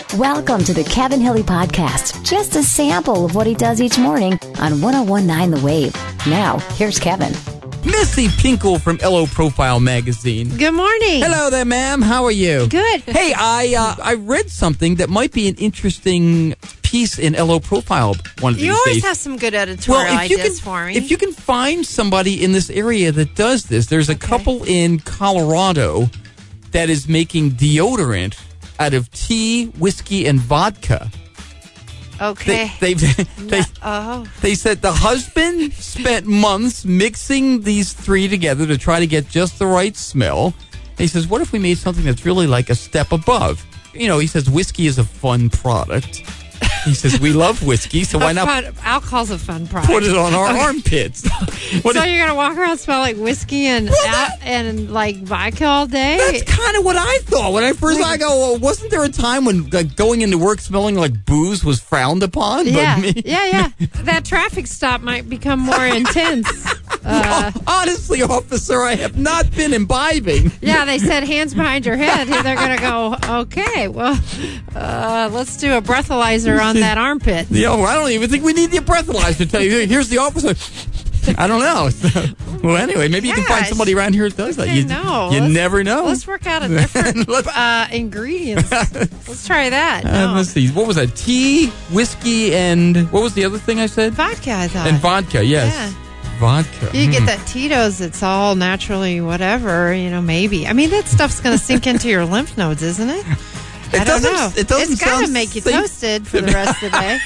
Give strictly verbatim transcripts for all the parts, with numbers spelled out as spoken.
Welcome to the Kevin Hilly Podcast. Just a sample of what he does each morning on one oh one point nine The Wave. Now, here's Kevin. Missy Pinkle from L O Profile Magazine. Good morning. Hello there, ma'am. How are you? Good. Hey, I uh, I read something that might be an interesting piece in L O Profile one of these You always days. have some good editorial well, if you ideas can, for me. If you can find somebody in this area that does this, there's a Okay. couple in Colorado that is making deodorant out of tea, whiskey, and vodka. Okay. They, they've, they, No- oh. They said the husband spent months mixing these three together to try to get just the right smell. He says, what if we made something that's really like a step above? You know, he says whiskey is a fun product. He says, we love whiskey, so why A not fun, alcohol's a fun product. put it on our armpits? What so if- you're going to walk around smell like whiskey and Well, al- that- and like vodka all day? That's kind of what I thought. When I first I go, well, wasn't there a time when like, going into work smelling like booze was frowned upon? yeah. But me, yeah, yeah. That traffic stop might become more intense. Uh, honestly, officer, I have not been imbibing. yeah, they said hands behind your head. They're going to go, okay, well, uh, let's do a breathalyzer on that armpit. You know, I don't even think we need the breathalyzer to tell you. Here's the officer. I don't know. Well, anyway, maybe you can find Gosh. somebody around here that does that. You, No, you let's- never know. Let's work out a different uh, ingredients. Let's try that. Uh, No. let's see. What was that? Tea, whiskey, and what was the other thing I said? Vodka, I thought. And vodka, yes. Yeah. Vodka. You Hmm. get that Tito's, it's all naturally whatever, you know, maybe. I mean, that stuff's going to sink into your lymph nodes, isn't it? It I don't doesn't- know. it doesn't It's got to sound make you safe. toasted for the rest of the day.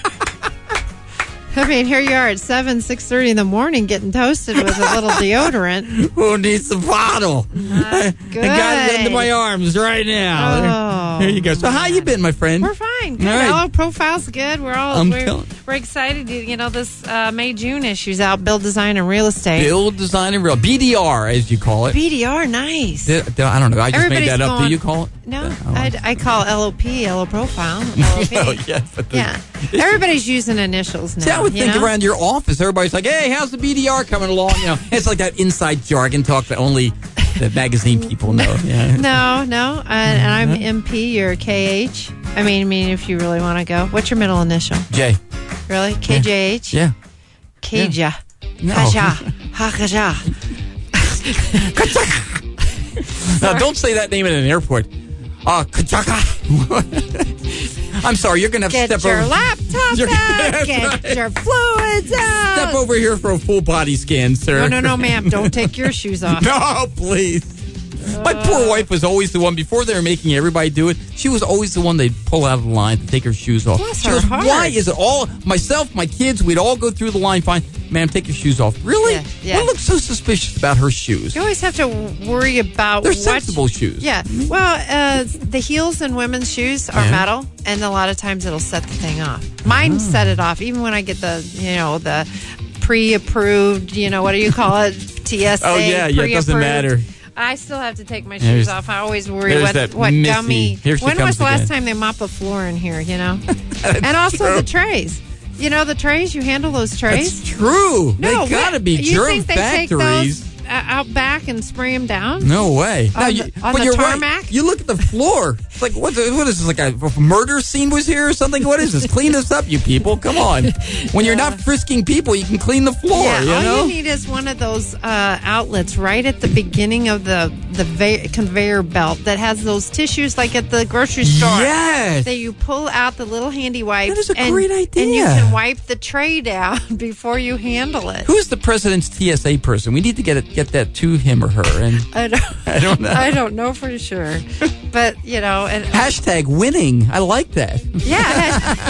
I mean, here you are at seven, six thirty in the morning getting toasted with a little deodorant. Who needs the bottle? I good. got it into my arms right now. Oh, There you go. So how you been, my friend? We're fine. Good. All right. Hello, profile's good. We're all I'm we're, telling- we're excited. To, you know, this uh, May June issue's out. Build, design, and real estate. Build, design, and real. B D R, as you call it. B D R, nice. D- d- I don't know. I just Everybody's made that up. going- Do you call it? No, Oh. I, I call L O P, L O Profile. L O P. Oh, yeah. But the- Yeah. Everybody's using initials now. See, I would you think know? around your office, everybody's like, hey, how's the B D R coming along? You know, it's like that inside jargon talk that only the magazine people know. Yeah. No, no. Uh, and I'm M P, you're K H. I mean, I mean, if you really want to go. What's your middle initial? Jay. Really? K J H? Yeah. Kaja. No. Kaja. Hakaja. Now, don't say that name at an airport. Uh, Kachaka. I'm sorry, you're going to have Get to step your over. laptop You're- out. That's Get right. your fluids out. Step over here for a full body scan, sir. No, no, no, ma'am. Don't take your shoes off. No, please. My poor wife was always the one, before they were making everybody do it, she was always the one they'd pull out of the line to take her shoes off. Bless she her goes, heart. why is it all, myself, my kids, we'd all go through the line fine. Ma'am, take your shoes off. Really? Yeah, yeah. What looks so suspicious about her shoes? You always have to worry about They're what sensible shoes. Yeah. Well, uh, the heels in women's shoes are Yeah. metal, and a lot of times it'll set the thing off. Mine Oh. set it off, even when I get the, you know, the pre-approved, you know, what do you call it? T S A. Oh, yeah, yeah, it doesn't pre-approved. matter. I still have to take my There's- shoes off. I always worry there's what that what Missy. gummy. Here she When comes was the last again. time they mop a floor in here? You know, and also true. the trays. You know the trays. You handle those trays. That's true. No, they gotta what? be You germ think they factories. take those uh, out back and spray them down? No way. On No, the- you, on but the you're tarmac? right. You look at the floor. It's like, what, what is this? Like a murder scene was here or something? What is this? Clean this up, you people. Come on. When you're not frisking people, you can clean the floor, Yeah, you all know? you need is one of those uh, outlets right at the beginning of the the va- conveyor belt that has those tissues like at the grocery store. Yes. That you pull out the little handy wipe. That is a and, great And you idea. can wipe the tray down before you handle it. Who's the president's T S A person? We need to get it, get that to him or her. And I don't. I don't know. I don't know for sure, but you know, and hashtag winning. I like that. yeah,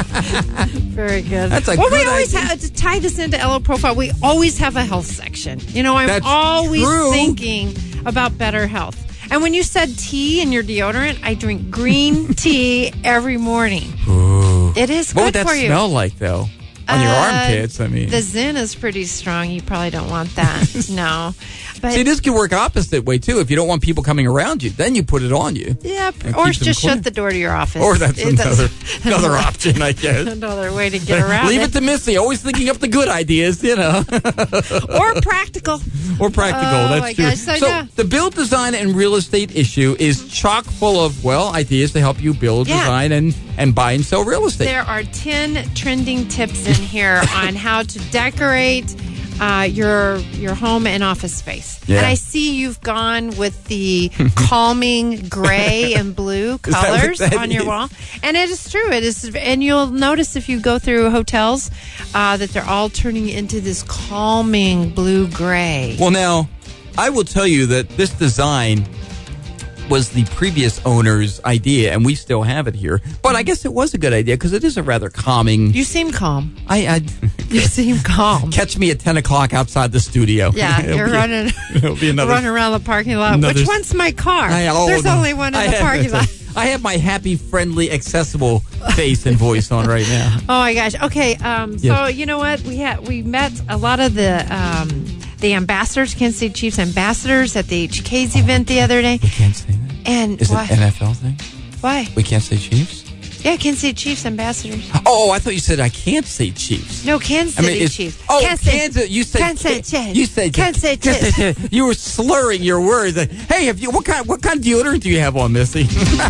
very good. That's a well, we good always idea. have to tie this into L O Profile. We always have a health section. You know, I'm That's always true. thinking about better health. And when you said tea in your deodorant, I drink green tea every morning. Ooh. It is What good would that for you. smell like, though? On your Uh, armpits, I mean. The Zen is pretty strong. You probably don't want that. No. But See, this can work opposite way, too. If you don't want people coming around you, then you put it on you. yeah, And or keep them just clean. shut the door to your office. Or that's It does- another another option, I guess. Another way to get around Leave it. it to Missy. Always thinking up the good ideas, you know. Or practical. More practical. Oh, That's my true. gosh, so so now- the build, design, and real estate issue is chock full of, well, ideas to help you build, Yeah. design, and, and buy and sell real estate. There are ten trending tips in here on how to decorate uh, your your home and office space. Yeah. And I see you've gone with the calming gray and blue Is that what colors that on your is? wall. And it is true. It is, and you'll notice if you go through hotels uh, that they're all turning into this calming blue gray. Well, now, I will tell you that this design was the previous owner's idea, and we still have it here. But I guess it was a good idea because it is a rather calming. You seem calm. I, I You seem calm. catch me at ten o'clock outside the studio. Yeah, It'll you're be- running, It'll be another. running around the parking lot. another- Which one's my car? I- oh, There's no. only one in I the have- parking lot. I have my happy, friendly, accessible face and voice on right now. Oh my gosh. Okay. Um, so Yes. you know what? We had we met a lot of the um, the ambassadors, Kansas City Chiefs ambassadors at the H K's event the other day. We can't say that. And Is why? it an N F L thing? Why? We can't say Chiefs? Yeah, Kansas City Chiefs ambassadors. Oh, I thought you said I can't say Chiefs. No, Kansas I mean, City it's, Chiefs. oh, Kansas, Kansas. You said Kansas Ka- Chiefs. You said Kansas Kansas- Chiefs. You were slurring your words. Hey, have you? What kind? What kind of deodorant do you have on, Missy?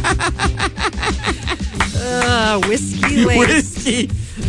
Uh, whiskey lace. Whiskey.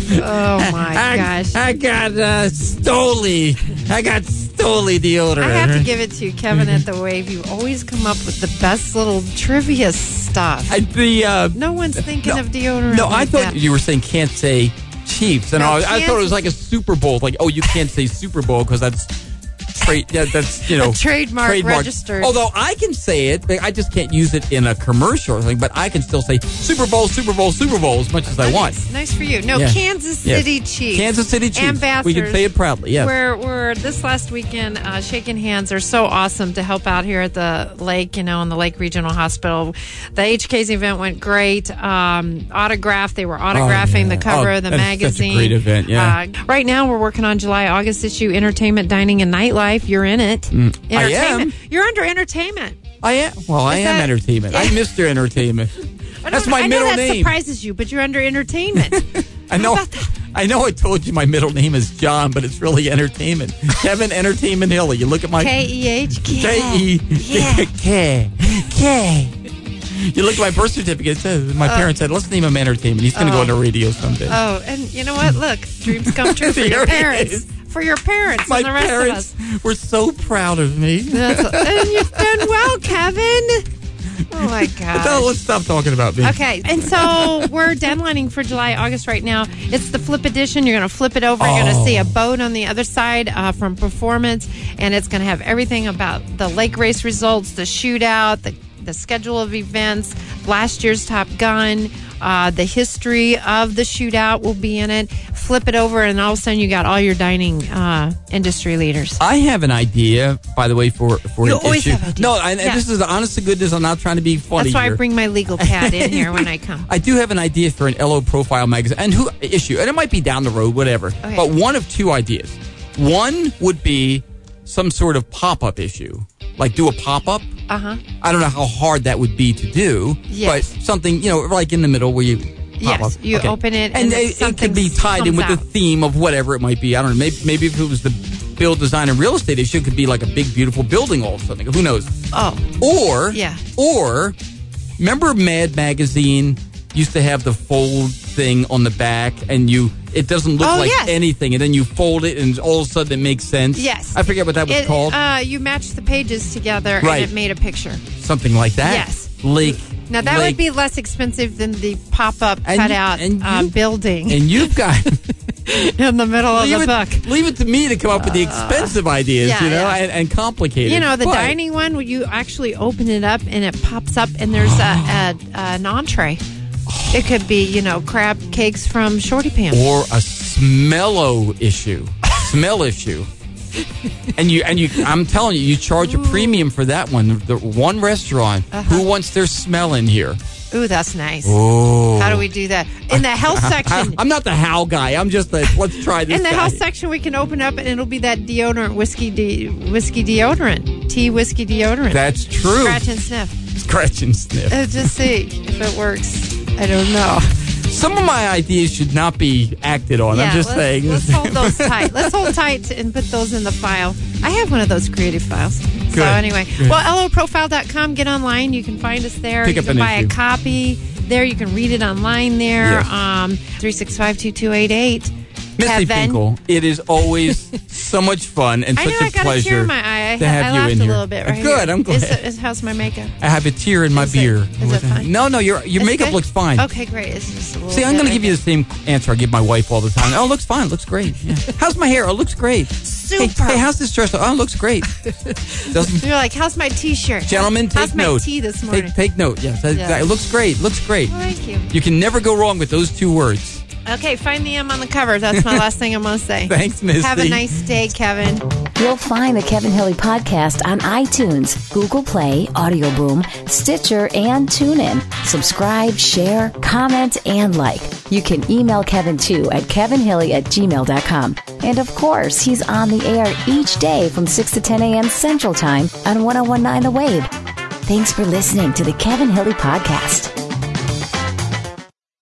Oh my I, gosh. I got uh, Stoli. I got Stoli deodorant. I have to give it to you, Kevin, at the Wave. You always come up with the best little trivia stuff. I, the uh, no one's thinking no, of deodorant. No, I like thought that. you were saying can't say Chiefs, and No, I, I thought it Kansas- was like a Super Bowl. Like, oh, you can't say Super Bowl because that's trade. Yeah, that's you know A trademark registered. Although I can say it, but I just can't use it in a commercial or something. But I can still say Super Bowl, Super Bowl, Super Bowl as much as I want. Nice, nice for you. No, Yeah. Kansas Yes. City Chiefs. Kansas City Chiefs. Ambassadors. We can say it proudly. Yes. We're, we're this last weekend uh, shaking hands are so awesome to help out here at the lake, you know, in the Lake Regional Hospital. The H K's event went great. Um, autograph, they were autographing Oh, yeah. the cover Oh, of the that's such a magazine. great event, yeah. Uh, right now, we're working on July, August issue, entertainment, dining, and nightlife. You're in it. I Entertainment. am. You're under entertainment. I am. Well, I Is am that- entertainment. Yeah. I'm Mister Entertainment. I That's don't- my I know middle that name. surprises you, but you're under entertainment. I know. How about that? I know. I told you my middle name is John, but it's really Entertainment. Kevin Entertainment Hilly. You look at my K E H K. K E Yeah. K K. You look at my birth certificate. It says my parents said, "Let's name him Entertainment. He's going to go on the radio someday." Oh, and you know what? Look, dreams come true for There your it parents. is. For your parents my and the rest parents of us. were so proud of me. That's, and you've done well, Kevin. Oh my But no, gosh. let's stop talking about me. Okay, and so we're deadlining for July, August right now. It's the flip edition. You're going to flip it over. You're going to Oh. see a boat on the other side uh, from Performance, and it's going to have everything about the lake race results, the shootout, the the schedule of events, last year's Top Gun, uh, the history of the shootout will be in it. Flip it over, and all of a sudden you got all your dining uh, industry leaders. I have an idea, by the way, for for You an always issue. have ideas. No, I, Yeah. this is honest to goodness. I'm not trying to be funny. That's why here. I bring my legal pad in here when I come. I do have an idea for an L O Profile magazine and who issue, and it might be down the road, whatever. Okay. But one of two ideas. One would be some sort of pop-up issue, like do a pop-up. Uh huh. I don't know how hard that would be to do, Yes. but something, you know, like in the middle where you pop Yes, up. you open it and, and it, it something could be tied in comes with the out. theme of whatever it might be. I don't know. Maybe, maybe if it was the build, design, and real estate issue, it could be like a big, beautiful building all of a sudden. Who knows? Oh, Or, Yeah. or, remember Mad Magazine used to have the fold thing on the back, and you it doesn't look Oh, like yes. anything, and then you fold it, and all of a sudden it makes sense. yes. I forget what that was It, called. Uh, you matched the pages together Right. and it made a picture. Something like that. Yes. Lake. Now that Lake. would be less expensive than the pop-up And you- cutout and uh, you- building And you've got in the middle of leave, the book. it, leave it to me to come up with the expensive ideas, yeah, you know, yeah. and, and complicated. You know, the But- dining one, where you actually open it up and it pops up and there's a, a, an entree. It could be, you know, crab cakes from Shorty Pants. or a smello issue, smell issue. And you and you, I'm telling you, you charge a premium for that one. The one restaurant, Uh-huh. who wants their smell in here? Ooh, that's nice. Oh, How do we do that? In the health section. I'm not the how guy. I'm just the let's try this. In the guy. health section, we can open up and it'll be that deodorant, whiskey de- whiskey deodorant, tea whiskey deodorant. That's true. Scratch and sniff. Scratch and sniff. Uh, just see if it works. I don't know. Some of my ideas should not be acted on. Yeah, I'm just let's, saying. Let's hold those tight. Let's hold tight and put those in the file. I have one of those creative files. Good. So anyway, Good. well, L O profile dot com, get online. You can find us there. Pick you up can an buy issue. a copy there. You can read it online there. Yes. Um, three six five, two two eight eight. Missy Kevin. Finkel, it is always so much fun and I such know a I got pleasure a tear in my eye. I, to ha- have I you laughed in a here. little bit right Good, here. I'm glad. Is, is, how's my makeup? I have a tear in my Is it- beer. is it fine? No, no, your your It's makeup good? looks fine. Okay, great. It's just a little See, I'm bit going to right give you the same answer I give my wife all the time. Oh, it looks fine. It looks great. Yeah. How's my hair? Oh, it looks great. Super. Hey, hey, how's this dress? Oh, it looks great. Doesn't, You're like, how's my T-shirt? gentlemen, take how's note. my tea this morning? Take, take note. Yes, that- Yeah. that- it looks great. Looks great. Well, thank you. You can never go wrong with those two words. Okay, find the M on the cover. That's my last thing I'm going to say. Thanks, Misty. Have a nice day, Kevin. You'll find the Kevin Hilly Podcast on iTunes, Google Play, Audio Boom, Stitcher, and TuneIn. Subscribe, share, comment, and like. You can email Kevin too at kevinhilly at gmail dot com. And of course, he's on the air each day from six to ten a.m. Central Time on ten nineteen The Wave. Thanks for listening to the Kevin Hilly Podcast.